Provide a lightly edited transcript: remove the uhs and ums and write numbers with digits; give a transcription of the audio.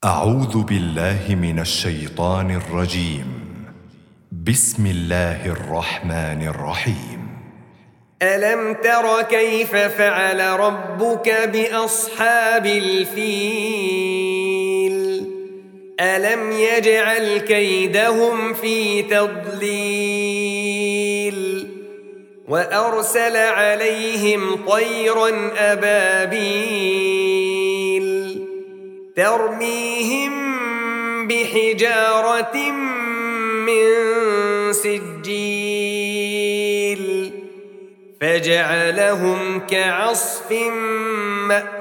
أعوذ بالله من الشيطان الرجيم. بسم الله الرحمن الرحيم. ألم تر كيف فعل ربك بأصحاب الفيل ألم يجعل كيدهم في تضليل وأرسل عليهم طيرا أبابيل ترميهم بحجارة من سجيل فجعلهم كعصف مأكول.